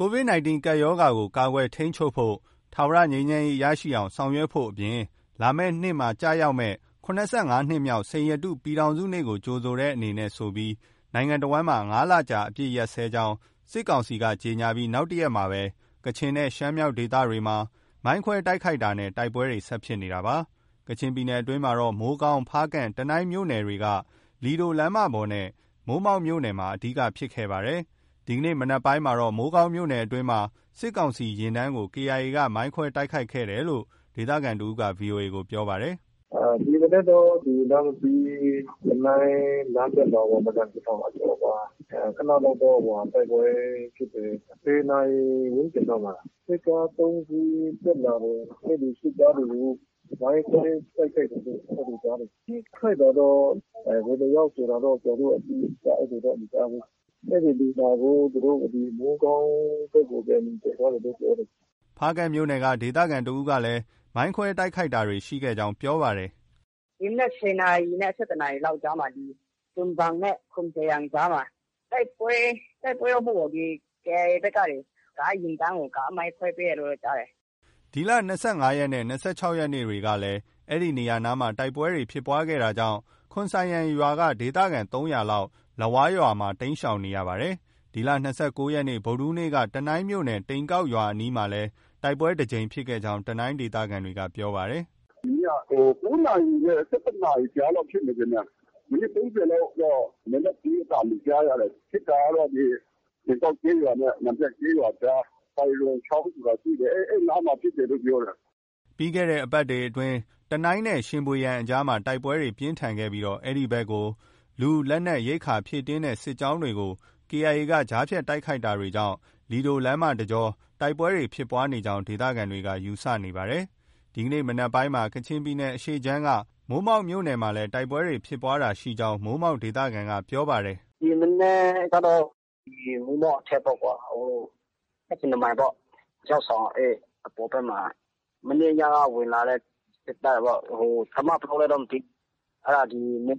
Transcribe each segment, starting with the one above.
COVID-19 ကပ်ရောဂါကိုကာကွယ်ထိန်းချုပ်ဖို့ထာဝရငြိမ်းချမ်းရေးရရှိအောင်ဆောင်ရွက်ဖို့အပြင်လာမယ့်နှစ်မှာကျရောက်မဲ့85နှစ်မြောက်စိန်ရတုပြည်ထောင်စုနေ့ကိုကြိုဆိုတဲ့အနေနဲ့ဆိုပြီးနိုင်ငံတော်ဝန်မှာ9လကြာအပြည့်ရက်စဲကြောင်းစစ်ကောင်စီကကြေညာပြီးနောက်တရက်မှာပဲကချင်နဲ့ရှမ်းမြောက်ဒေသတွေမှာမိုင်းခွဲတိုက်ခိုက်တာနဲ့တိုက်ပွဲတွေဆက်ဖြစ်နေတာပါကချင်ပြည်နယ်အတွင်းမှာတော့မိုးကောင်းဖားကန့်တနိုင်းမြို့နယ်တွေကလီဒိုလမ်းမပေါ်နဲ့မိုးမောက်မြို့နယ်မှာအဓိကဖြစ်ခဲ့ပါတယ်ဒီကနေ့မနက်ပိုင်းမှာတော့မိုးကောင်းမြို့နယ်အတွင်းမှာစစ်ကောင်စီရင်တန်းကို KIA ကမိုင်းခွဲတိုက်ခိုက်ခဲ့တယ်လို့ဒေသခံတဦးက VOA ကိုပြောပါတယ်ဒီမနေ့တော့ဒီလမ်းပြီးတနိုင်းလမ်းတက်တော့မကန်ဖြစ်တော့ကျော်ပါခဏတော့တိုက်ပွဲဖြစ်တယ်10နာရီဝန်းကျင်တော့မှာစစ်ကား3စီးတက်လာတယ်အဲ့ဒီစစ်ကားတွေကိုမိုင်းခွဲတိုက်ခိုက်တယ်အဲ့ဒီကြားတယ်ဒီခိုက်တော့ဘယ်လိုရောက်ဆိုတာတော့ကျွန်တော်တို့အတိအကျအဲ့ဒီတော့မကြားဘူးအဲ့ဒီဒီမှာကိုသူတို့ဒီမိုးကောင်းတက်ကိုပြန်တက်သွားတယ်လို့ပြောတယ်ဖားကန့်မြို့နယ်ကဒေသခံတဦးကလည်းမိုင်းခွဲတိုက်ခိုက်တာတွေရှိခဲ့ကြောင်းပြောပါတယ်ဒီနေ့10နာရီနဲ့17နာရီလောက်ကြားမှာဒီတွန်ဘန်နဲ့ခုံချယန်ကြားမှာတိုက်ပွဲဟုတ်ဖို့ဒီကဲဘက်ကတွေကားရင်တန်းကိုကားမိုင်းခွဲပေးရလို့ကြားတယ်ဒီလ25ရက်နဲ့26ရက်နေ့တွေကလည်းအဲ့ဒီနေရာနားမှာတိုက်ပွဲတွေဖြစ်ပွားခဲ့တာကြောင့်ခွန်ဆိုင်ရန်ရွာကဒေသခံ300လောက်လဝါရွာမှာတိမ်းရှောင်နေရပါတယ်ဒီလ29ရက်နေ့ဗုဒ္ဓဟူးနေ့ကတနိုင်းမြို့နယ်တိန်ကောက်ရွာအနီးမှာလည်းတိုက်ပွဲတစ်ကြိမ်ဖြစ်ခဲ့ကြောင်းတနိုင်းဒေသခံတွေကပြောပါတယ်ဒီက9နာရီနဲ့17နာရီကြားလောက်ဖြစ်နေကြတယ်မိနစ်30လောက်တော့မနေ့ကတာမကြားရတယ်ဖြစ်တာတော့ဒီတောက်ကြီးရွာနဲ့နံပါတ်ကြီးရွာကြားပိုင်လုံးချောင်းဆိုတာရှိတယ်အဲ့နားမှာဖြစ်တယ်လို့ပြောတယ်ပြီးခဲ့တဲ့အပတ်တွေအတွင်းတနိုင်းနဲ့ရှင်ပွေရန်အကြားမှာတိုက်ပွဲတွေပြင်းထန်ခဲ့ပြီးတော့အဲ့ဒီဘက်ကိုလူလက်နက်ရိတ်ခါဖြည့်တင်းတဲ့စစ်ကြောင်းတွေကို KIA ကကြားဖြတ်တိုက်ခိုက်တာတွေကြောင့်လီဒိုလမ်းမတကြောတိုက်ပွဲတွေဖြစ်ပွားနေကြောင်းဒေသခံတွေကယူဆနေပါတယ်ဒီကနေ့မနက်ပိုင်းမှာကချင်ပြည်နယ်အရှေ့ခြမ်းကမိုးမောက်မြို့နယ်မှာလည်းတိုက်ပွဲတွေဖြစ်ပွားတာရှိကြောင်းမိုးမောက်ဒေသခံကပြောပါတယ်ဒီမနေ့ကတော့ဒီမိုးမောက်အထက်ပေါ့ကွာအဲ့ဒီမိုင်ပေါ့ကျောက်ဆောင်အပေါ်ဘက်မှာမနေ့ကဝင်လာတဲ့စစ်တပ်ပေါ့ခမပြောလဲတော့မသိအဲ့ဒါဒီ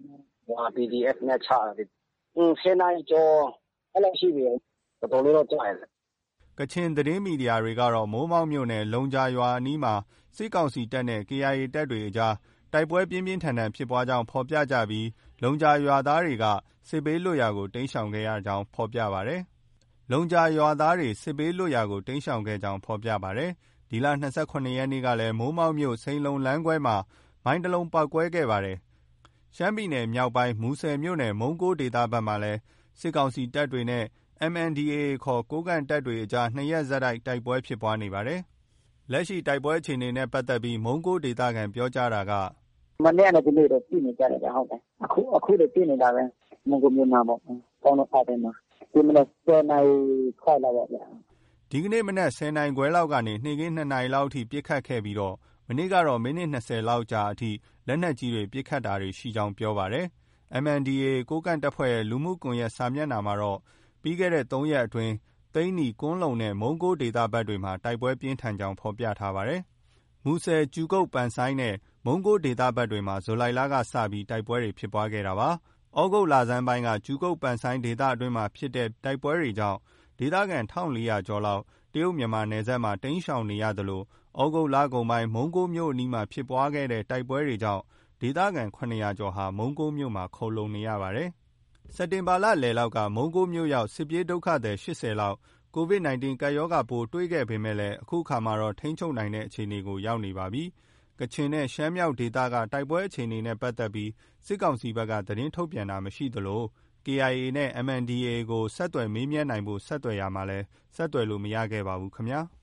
PDF နဲ့ချတယ်10နာရီကျော်အဲ့လိုရှိပြီတော်တော်လေးတော့ကြာတယ်ကချင်သတင်းမီဒီယာတွေကတော့မိုးမောက်မြို့နယ်လုံကြာရွာအနီးမှာစစ်ကောင်စီတပ်နဲ့ KIA တပ်တွေအကြားတိုက်ပွဲပြင်းပြင်းထန်ထန်ဖြစ်ပွားကြောင်းဖော်ပြကြပြီးလုံကြာရွာသားတွေကစစ်ဘေးလွတ်ရာကိုတိမ်းရှောင်ခဲ့ရကြောင်းဖော်ပြပါတယ်။လုံကြာရွာသားတွေစစ်ဘေးလွတ်ရာကိုတိမ်းရှောင်ခဲ့ကြောင်းဖော်ပြပါတယ်။ဒီလ28ရက်နေ့ကလည်းမိုးမောက်မြို့စိန်လုံလမ်းခွဲမှာမိုင်းတလုံးပေါက်ကွဲခဲ့ပါတယ်။ရှမ်းပြည်နယ်မြောက်ပိုင်းမူဆယ်မြို့နယ်မုံကိုဒေသဘက်မှာလည်းစစ်ကောင်စီတပ်တွေနဲ့ MNDAA ခေါ်ကိုးကန့်တပ်တွေအကြား2ရက်ဆက်တိုက်ပွဲဖြစ်ပွားနေပါတယ်။လက်ရှိတိုက်ပွဲအခြေအနေနဲ့ပတ်သက်ပြီးမုံကိုဒေသခံပြောကြားတာကမနေ့ကဒီနေ့တော့ပြင်းနေကြတယ်ဟုတ်တယ်အခုလည်းပြင်းနေတာပဲမုံကိုမြို့မှာပေါ့ကောင်းတော့ဖားတယ်မှာဒီမနေ့10နာရီခွဲလောက်ပါဗျာဒီကနေ့မနက်10နာရီခွဲလောက်ကနေနေ့ကင်း2နာရီလောက်အထိပြစ်ခတ်ခဲ့ပြီးတော့မနေ့ကတော့မိနစ်20လောက်ကြာအထိလက်နက်ကြီးတွေပြစ်ခတ်တာတွေရှိကြောင်းပြောပါတယ်။ MNDAA ကိုးကန့်တပ်ဖွဲ့ရဲ့လူမှုကွန်ရက်စာမျက်နှာမှာတော့ပြီးခဲ့တဲ့3ရက်အတွင်းသိန်းနီကွန်းလုံနဲ့မုံကိုဒေသဘက်တွေမှာတိုက်ပွဲပြင်းထန်ကြောင်းဖော်ပြထားပါတယ်။မူဆယ်ကျူကုတ်ပန်ဆိုင်နဲ့မုံကိုဒေသဘက်တွေမှာဇူလိုင်လကစပြီးတိုက်ပွဲတွေဖြစ်ပွားခဲ့တာပါ။ဩဂုတ်လဆန်းပိုင်းကကျူကုတ်ပန်ဆိုင်ဒေသအတွင်းမှာဖြစ်တဲ့တိုက်ပွဲတွေကြောင့်ဒေသခံ1400ကျော်လောက်တရုတ်မြန်မာနယ်စပ်မှာတိမ်းရှောင်နေရသလိုဩဂုတ်လကုန်ပိုင်းမုံကိုမြို့အနီးမှာဖြစ်ပွားခဲ့တဲ့တိုက်ပွဲတွေကြောင့်ဒေသခံ900ကျော်ဟာမုံကိုမြို့မှာခိုလှုံနေရပါတယ်။စက်တင်ဘာလလယ်လောက်ကမုံကိုမြို့ရောက်စစ်ပြေးဒုက္ခသည်80လောက် COVID-19 ကပ်ရောဂါပိုးတွေ့ခဲ့ပေမဲ့အခုအခါမှာတော့ထိန်းချုပ်နိုင်တဲ့အခြေအနေကိုရောက်နေပါပြီ။ကချင်နဲ့ရှမ်းမြောက်ဒေသကတိုက်ပွဲအခြေအနေနဲ့ပတ်သက်ပြီးစစ်ကောင်စီဘက်ကသတင်းထုတ်ပြန်တာမရှိသလို KIA နဲ့ MNDAA ကိုဆက်သွယ်မေးမြန်းနိုင်ဖို့ဆက်သွယ်ရမှာလည်းဆက်သွယ်လို့မရခဲ့ပါဘူးခင်ဗျာ။